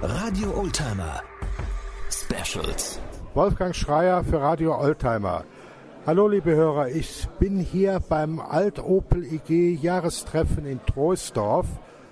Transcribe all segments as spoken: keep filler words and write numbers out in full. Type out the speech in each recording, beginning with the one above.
Radio Oldtimer Specials. Wolfgang Schreier für Radio Oldtimer. Hallo liebe Hörer, ich bin hier beim Alt-Opel I G Jahrestreffen in Troisdorf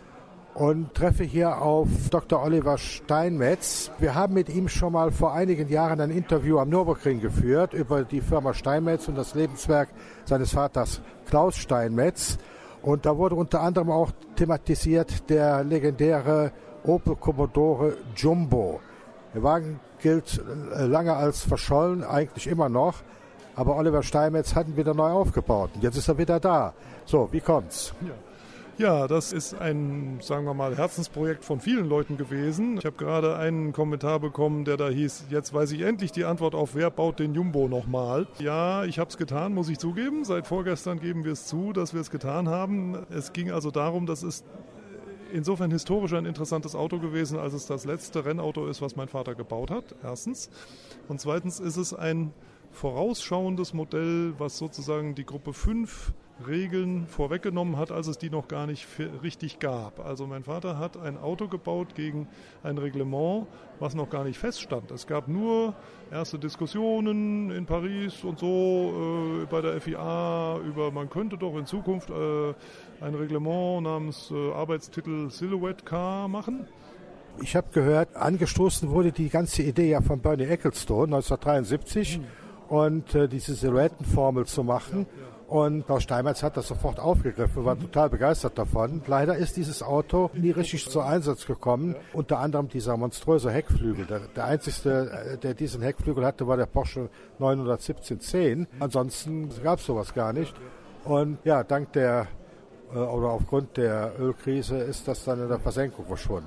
und treffe hier auf Doktor Oliver Steinmetz. Wir haben mit ihm schon mal vor einigen Jahren ein Interview am Nürburgring geführt über die Firma Steinmetz und das Lebenswerk seines Vaters Klaus Steinmetz. Und da wurde unter anderem auch thematisiert der legendäre Opel Commodore Jumbo. Der Wagen gilt lange als verschollen, eigentlich immer noch. Aber Oliver Steinmetz hat ihn wieder neu aufgebaut. Und jetzt ist er wieder da. So, wie kommt's? Ja. Ja, das ist ein, sagen wir mal, Herzensprojekt von vielen Leuten gewesen. Ich habe gerade einen Kommentar bekommen, der da hieß, jetzt weiß ich endlich die Antwort auf, wer baut den Jumbo nochmal. Ja, ich habe es getan, muss ich zugeben. Seit vorgestern geben wir es zu, dass wir es getan haben. Es ging also darum, das ist insofern historisch ein interessantes Auto gewesen, als es das letzte Rennauto ist, was mein Vater gebaut hat, erstens. Und zweitens ist es ein vorausschauendes Modell, was sozusagen die Gruppe fünf Regeln vorweggenommen hat, als es die noch gar nicht richtig gab. Also mein Vater hat ein Auto gebaut gegen ein Reglement, was noch gar nicht feststand. Es gab nur erste Diskussionen in Paris und so äh, bei der F I A über, man könnte doch in Zukunft äh, ein Reglement namens äh, Arbeitstitel Silhouette Car machen. Ich habe gehört, angestoßen wurde die ganze Idee ja von Bernie Ecclestone neunzehnhundertdreiundsiebzig hm. und äh, diese Silhouettenformel zu machen. Ja, ja. Und Klaus Steinmetz hat das sofort aufgegriffen, war total begeistert davon. Leider ist dieses Auto nie richtig zu Einsatz gekommen. Unter anderem dieser monströse Heckflügel. Der, der einzige, der diesen Heckflügel hatte, war der Porsche neunhundertsiebzehn zehn. Ansonsten gab es sowas gar nicht. Und ja, dank der, oder aufgrund der Ölkrise ist das dann in der Versenkung verschwunden.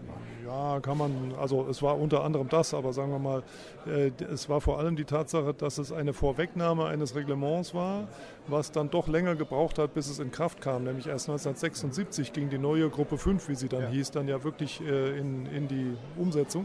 Ja, kann man, also es war unter anderem das, aber sagen wir mal, äh, es war vor allem die Tatsache, dass es eine Vorwegnahme eines Reglements war, was dann doch länger gebraucht hat, bis es in Kraft kam. Nämlich erst neunzehnhundertsechsundsiebzig ging die neue Gruppe fünf, wie sie dann ja. hieß, dann ja wirklich äh, in, in die Umsetzung.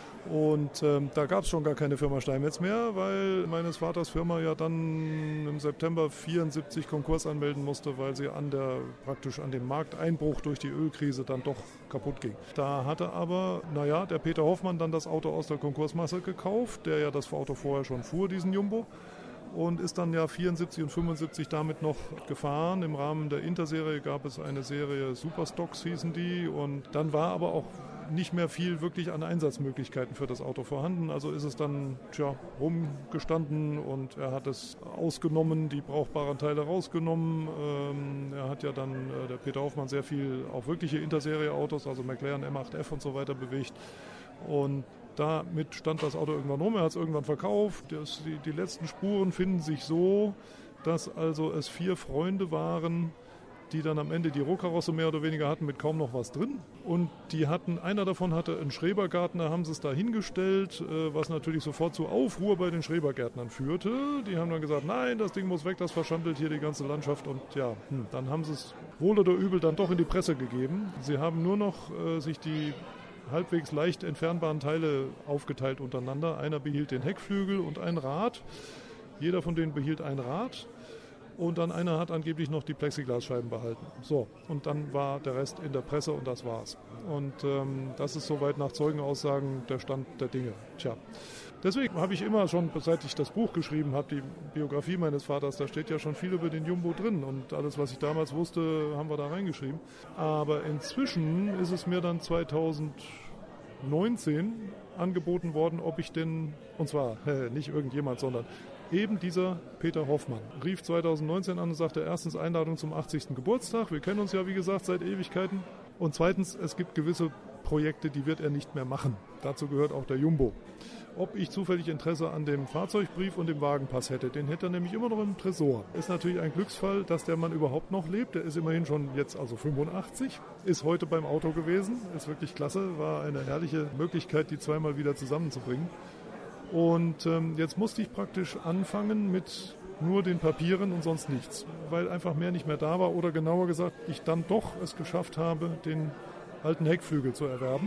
Und ähm, da gab es schon gar keine Firma Steinmetz mehr, weil meines Vaters Firma ja dann im September vierundsiebzig Konkurs anmelden musste, weil sie an der praktisch an dem Markteinbruch durch die Ölkrise dann doch kaputt ging. Da hatte aber, naja, der Peter Hoffmann dann das Auto aus der Konkursmasse gekauft, der ja das Auto vorher schon fuhr, diesen Jumbo. Und ist dann ja vierundsiebzig und fünfundsiebzig damit noch gefahren. Im Rahmen der Interserie gab es eine Serie Superstocks, hießen die. Und dann war aber auch nicht mehr viel wirklich an Einsatzmöglichkeiten für das Auto vorhanden. Also ist es dann tja, rumgestanden und er hat es ausgenommen, die brauchbaren Teile rausgenommen. Ähm, er hat ja dann, äh, der Peter Hoffmann, sehr viel auch wirkliche Interserie-Autos, also McLaren M acht F und so weiter bewegt. Und damit stand das Auto irgendwann rum, er hat es irgendwann verkauft. Das, die, die letzten Spuren finden sich so, dass also es vier Freunde waren, die dann am Ende die Rohkarosse mehr oder weniger hatten mit kaum noch was drin. Und die hatten, einer davon hatte einen Schrebergarten, da haben sie es da hingestellt, was natürlich sofort zu Aufruhr bei den Schrebergärtnern führte. Die haben dann gesagt, nein, das Ding muss weg, das verschandelt hier die ganze Landschaft. Und ja, hm, dann haben sie es wohl oder übel dann doch in die Presse gegeben. Sie haben nur noch äh, sich die halbwegs leicht entfernbaren Teile aufgeteilt untereinander. Einer behielt den Heckflügel und ein Rad. Jeder von denen behielt ein Rad. Und dann einer hat angeblich noch die Plexiglasscheiben behalten. So, und dann war der Rest in der Presse und das war's. Und ähm, das ist soweit nach Zeugenaussagen der Stand der Dinge. Tja, deswegen habe ich immer schon, seit ich das Buch geschrieben habe, die Biografie meines Vaters, da steht ja schon viel über den Jumbo drin. Und alles, was ich damals wusste, haben wir da reingeschrieben. Aber inzwischen ist es mir dann zweitausendneunzehn angeboten worden, ob ich denn, und zwar äh, nicht irgendjemand, sondern eben dieser Peter Hoffmann rief zweitausendneunzehn an und sagte, erstens Einladung zum achtzigsten Geburtstag. Wir kennen uns ja, wie gesagt, seit Ewigkeiten. Und zweitens, es gibt gewisse Projekte, die wird er nicht mehr machen. Dazu gehört auch der Jumbo. Ob ich zufällig Interesse an dem Fahrzeugbrief und dem Wagenpass hätte, den hätte er nämlich immer noch im Tresor. Ist natürlich ein Glücksfall, dass der Mann überhaupt noch lebt. Der ist immerhin schon jetzt also fünfundachtzig, ist heute beim Auto gewesen. Ist wirklich klasse, war eine herrliche Möglichkeit, die zweimal wieder zusammenzubringen. Und ähm, jetzt musste ich praktisch anfangen mit nur den Papieren und sonst nichts, weil einfach mehr nicht mehr da war oder genauer gesagt, ich dann doch es geschafft habe, den alten Heckflügel zu erwerben.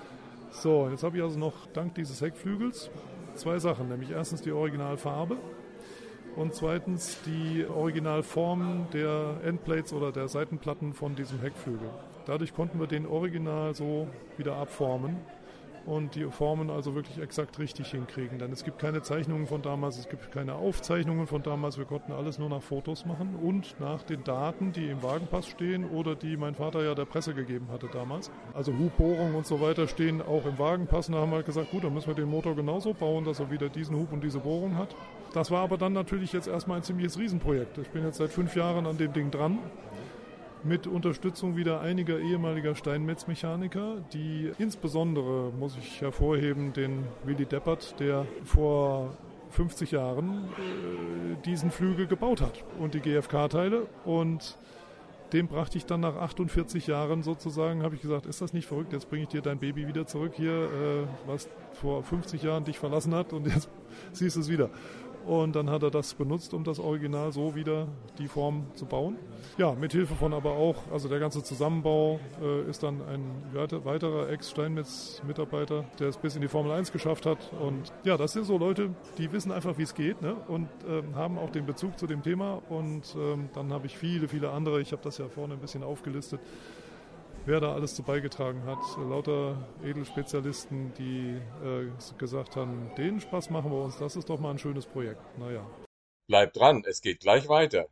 So, jetzt habe ich also noch dank dieses Heckflügels zwei Sachen, nämlich erstens die Originalfarbe und zweitens die Originalform der Endplates oder der Seitenplatten von diesem Heckflügel. Dadurch konnten wir den original so wieder abformen. und die Formen also wirklich exakt richtig hinkriegen. Denn es gibt keine Zeichnungen von damals, es gibt keine Aufzeichnungen von damals. Wir konnten alles nur nach Fotos machen und nach den Daten, die im Wagenpass stehen oder die mein Vater ja der Presse gegeben hatte damals. Also Hubbohrungen und so weiter stehen auch im Wagenpass. Und da haben wir halt gesagt, gut, dann müssen wir den Motor genauso bauen, dass er wieder diesen Hub und diese Bohrung hat. Das war aber dann natürlich jetzt erstmal ein ziemliches Riesenprojekt. Ich bin jetzt seit fünf Jahren an dem Ding dran. Mit Unterstützung wieder einiger ehemaliger Steinmetzmechaniker, die insbesondere, muss ich hervorheben, den Willi Deppert, der vor fünfzig Jahren äh, diesen Flügel gebaut hat und die G F K-Teile. Und dem brachte ich dann nach achtundvierzig Jahren sozusagen, habe ich gesagt, ist das nicht verrückt, jetzt bringe ich dir dein Baby wieder zurück hier, äh, was vor fünfzig Jahren dich verlassen hat und jetzt siehst du es wieder. Und dann hat er das benutzt, um das Original so wieder die Form zu bauen. Ja, mit Hilfe von aber auch, also der ganze Zusammenbau äh, ist dann ein weiterer Ex-Steinmetz-Mitarbeiter, der es bis in die Formel eins geschafft hat. Und ja, das sind so Leute, die wissen einfach, wie es geht, ne? Und ähm, haben auch den Bezug zu dem Thema. Und ähm, dann habe ich viele, viele andere, ich habe das ja vorne ein bisschen aufgelistet, wer da alles zu beigetragen hat. Lauter Edelspezialisten, die äh, gesagt haben, den Spaß machen wir uns, das ist doch mal ein schönes Projekt. Naja. Bleibt dran, es geht gleich weiter.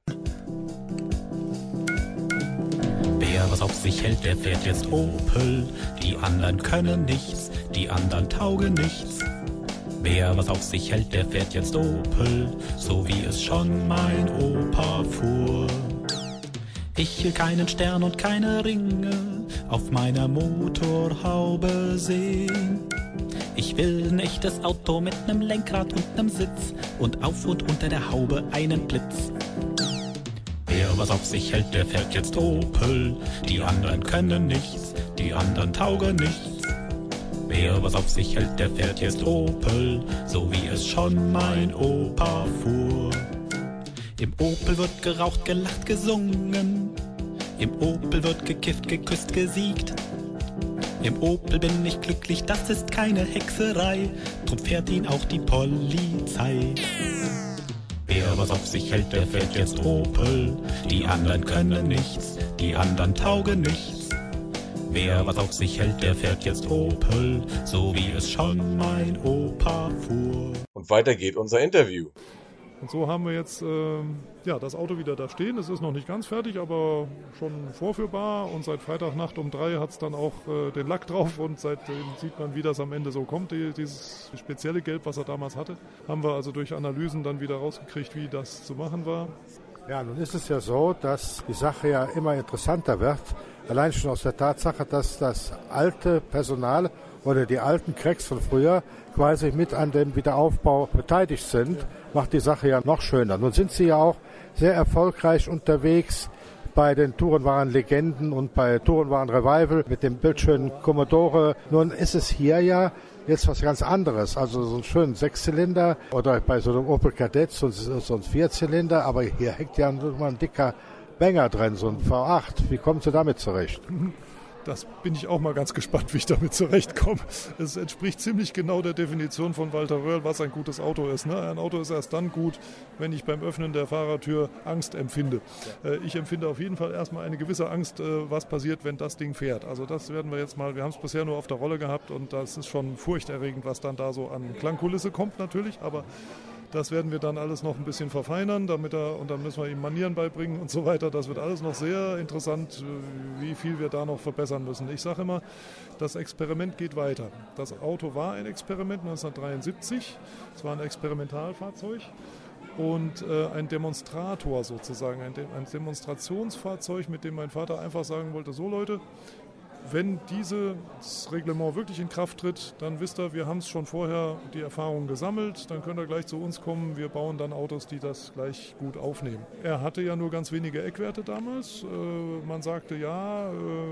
Wer was auf sich hält, der fährt jetzt Opel. Die anderen können nichts, die anderen taugen nichts. Wer was auf sich hält, der fährt jetzt Opel, so wie es schon mein Opa fuhr. Ich will keinen Stern und keine Ringe auf meiner Motorhaube sehen. Ich will ein echtes Auto mit nem Lenkrad und nem Sitz und auf und unter der Haube einen Blitz. Wer was auf sich hält, der fährt jetzt Opel. Die anderen können nichts, die anderen taugen nichts. Wer was auf sich hält, der fährt jetzt Opel, so wie es schon mein Opa fuhr. Im Opel wird geraucht, gelacht, gesungen. Im Opel wird gekifft, geküsst, gesiegt. Im Opel bin ich glücklich, das ist keine Hexerei. Drum fährt ihn auch die Polizei. Wer was auf sich hält, der fährt jetzt Opel. Die anderen können nichts, die anderen taugen nichts. Wer was auf sich hält, der fährt jetzt Opel, so wie es schon mein Opa fuhr. Und weiter geht unser Interview. Und so haben wir jetzt äh, ja, das Auto wieder da stehen. Es ist noch nicht ganz fertig, aber schon vorführbar. Und seit Freitagnacht um drei hat es dann auch äh, den Lack drauf. Und seitdem sieht man, wie das am Ende so kommt. Die, dieses spezielle Gelb, was er damals hatte, haben wir also durch Analysen dann wieder rausgekriegt, wie das zu machen war. Ja, nun ist es ja so, dass die Sache ja immer interessanter wird. Allein schon aus der Tatsache, dass das alte Personal oder die alten Cracks von früher quasi mit an dem Wiederaufbau beteiligt sind, macht die Sache ja noch schöner. Nun sind sie ja auch sehr erfolgreich unterwegs bei den Tourenwagen-Legenden und bei Tourenwagen-Revival mit dem bildschönen Commodore. Nun ist es hier ja jetzt was ganz anderes, also so einen schönen Sechszylinder oder bei so einem Opel Kadett so, so ein Vierzylinder, aber hier hängt ja mal ein dicker Banger drin, so ein V acht. Wie kommen Sie damit zurecht? Das bin ich auch mal ganz gespannt, wie ich damit zurechtkomme. Es entspricht ziemlich genau der Definition von Walter Röhrl, was ein gutes Auto ist. Ne? Ein Auto ist erst dann gut, wenn ich beim Öffnen der Fahrertür Angst empfinde. Ja. Ich empfinde auf jeden Fall erstmal eine gewisse Angst, was passiert, wenn das Ding fährt. Also das werden wir jetzt mal, wir haben es bisher nur auf der Rolle gehabt und das ist schon furchterregend, was dann da so an Klangkulisse kommt natürlich, aber das werden wir dann alles noch ein bisschen verfeinern, damit er, und dann müssen wir ihm Manieren beibringen und so weiter. Das wird alles noch sehr interessant, wie viel wir da noch verbessern müssen. Ich sage immer, das Experiment geht weiter. Das Auto war ein Experiment neunzehnhundertdreiundsiebzig. Es war ein Experimentalfahrzeug und äh, ein Demonstrator sozusagen, ein, De- ein Demonstrationsfahrzeug, mit dem mein Vater einfach sagen wollte, so Leute, wenn dieses Reglement wirklich in Kraft tritt, dann wisst ihr, wir haben es schon vorher die Erfahrung gesammelt, dann könnt ihr gleich zu uns kommen, wir bauen dann Autos, die das gleich gut aufnehmen. Er hatte ja nur ganz wenige Eckwerte damals. Äh, man sagte, ja,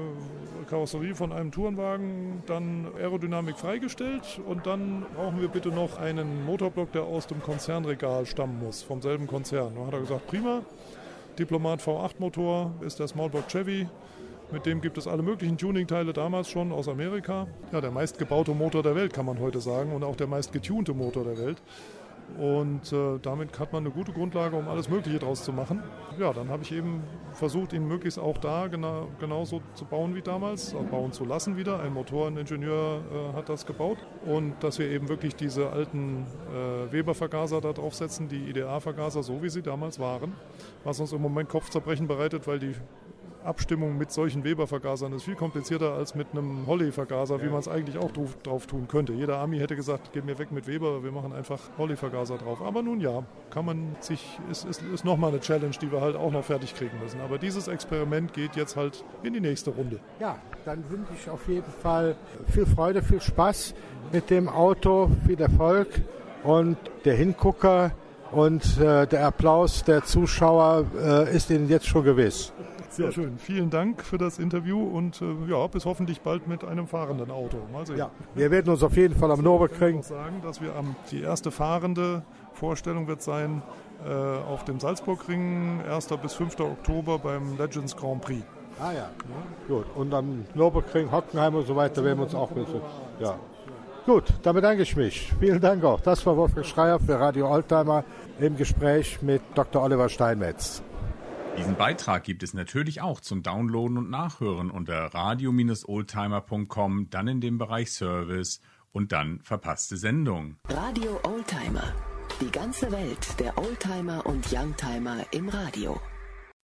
äh, Karosserie von einem Tourenwagen, dann Aerodynamik freigestellt und dann brauchen wir bitte noch einen Motorblock, der aus dem Konzernregal stammen muss, vom selben Konzern. Da hat er gesagt, prima, Diplomat V acht Motor ist der Smallblock Chevy. Mit dem gibt es alle möglichen Tuningteile damals schon aus Amerika. Ja, der meistgebaute Motor der Welt, kann man heute sagen, und auch der meistgetunte Motor der Welt. Und äh, damit hat man eine gute Grundlage, um alles Mögliche draus zu machen. Ja, dann habe ich eben versucht, ihn möglichst auch da genau, genauso zu bauen wie damals, also bauen zu lassen wieder. Ein Motoreningenieur äh, hat das gebaut. Und dass wir eben wirklich diese alten äh, Weber-Vergaser da draufsetzen, die I D A-Vergaser, so wie sie damals waren. Was uns im Moment Kopfzerbrechen bereitet, weil die Abstimmung mit solchen Weber-Vergasern ist viel komplizierter als mit einem Holley-Vergaser, wie man es eigentlich auch drauf, drauf tun könnte. Jeder Ami hätte gesagt, geht mir weg mit Weber, wir machen einfach Holley-Vergaser drauf. Aber nun ja, kann man sich, ist, ist, ist nochmal eine Challenge, die wir halt auch noch fertig kriegen müssen. Aber dieses Experiment geht jetzt halt in die nächste Runde. Ja, dann wünsche ich auf jeden Fall viel Freude, viel Spaß mit dem Auto, viel Erfolg und der Hingucker und äh, der Applaus der Zuschauer äh, ist Ihnen jetzt schon gewiss. Sehr schön. Vielen Dank für das Interview und äh, ja, bis hoffentlich bald mit einem fahrenden Auto. Mal sehen. Ja, wir werden uns auf jeden Fall am Nürburgring Ich kann auch sagen, dass wir am, die erste fahrende Vorstellung wird sein äh, auf dem Salzburgring, erster bis fünfter Oktober beim Legends Grand Prix. Ah ja. Ja, gut. Und am Nürburgring, Hockenheim und so weiter werden wir uns auch mit. Ja. Gut, dann bedanke ich mich. Vielen Dank auch. Das war Wolfgang Schreier für Radio Oldtimer im Gespräch mit Doktor Oliver Steinmetz. Diesen Beitrag gibt es natürlich auch zum Downloaden und Nachhören unter radio Bindestrich oldtimer Punkt com, dann in dem Bereich Service und dann verpasste Sendung. Radio Oldtimer. Die ganze Welt der Oldtimer und Youngtimer im Radio.